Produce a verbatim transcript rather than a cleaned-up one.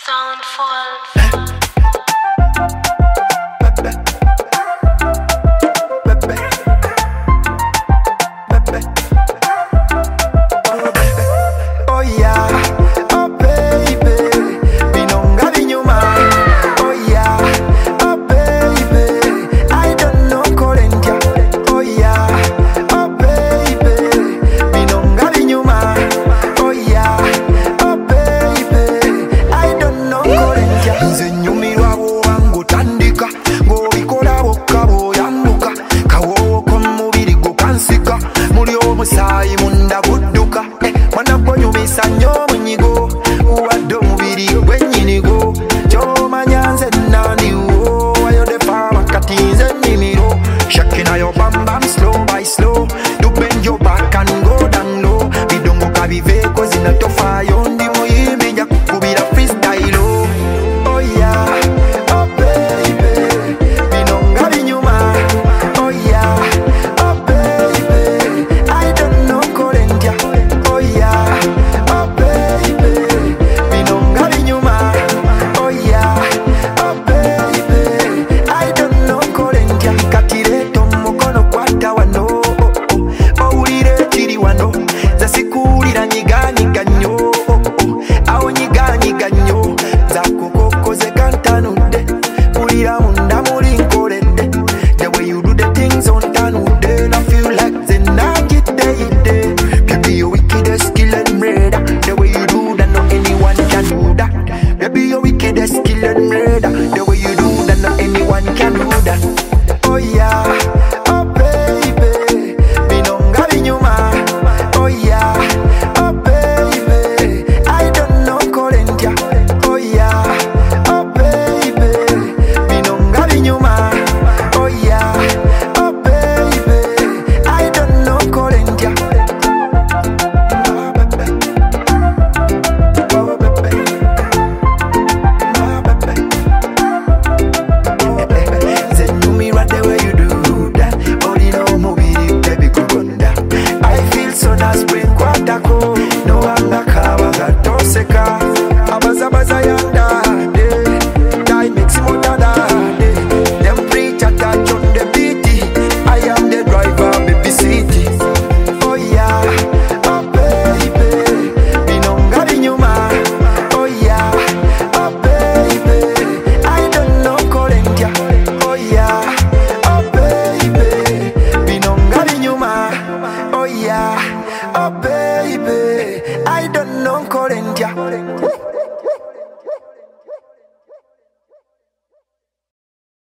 Soundfall. Oh yeah, oh baby, binonga binyuma. Oh yeah, oh baby, I don't know Kolentia. Oh yeah, oh baby, binonga binyuma. Oh yeah, oh baby, I don't know Kolentia. Nze nyumirwa wangu tandika, ngo bikola bokabo yambuka. Kawo ko mubiri gukansika, muri omusayi munda gudduka. Mwana gwonyumisa nnyo munyigo, uwadde omubiri gwennyinigo. Ky'omanya nze naniwo, wayodefa wakati nze nnimiro. Shaking your bam bam slow by slow, you bend your back and go down low. Bidongoka biveko zinatofaayo, ndi muyimbi nja kukubira freestyle. Oh yeah, oh baby, binonga binyuma. Oh yeah, oh baby, I don't know Kolentia. Oh yeah, oh baby, binonga binyuma. Oh yeah, oh baby, I don't know Kolentia. Katireto mukono kwata wano, owulire kiri wano. Nze sikuwulira nyiganyiga nnyo, awo nyiganyiga nnyo. Zakukokoze kantanudde, wulira munda muli nkoledde. The way you do the things on tanudde, and I feel like the night day. Baby, you're wickedest killing murder. The way you do that, no anyone can do that. Baby, you're wickedest killing murder. The way you do that, no anyone can do that. Oh yeah, oh baby, binonga binyuma. Oh yeah, oh baby, I don't know Kolentia. Oh yeah, oh baby, binonga binyuma. Oh yeah, oh baby, I don't know Kolentia. Oh baby, oh baby, then you me right the way you do that. Only no mubiri baby kugonda. I feel so nice when kwatako. No anga kawa gatoseka. Abaza baza yanda de. Die makes him da de. Them preach a touch on the beat. I am the driver, baby city. Oh yeah, oh baby, binonga binyuma. Oh yeah, oh baby, I don't know Kolentia. Oh yeah, oh baby, binonga binyuma. Oh yeah, oh baby, I don't know Kolentia.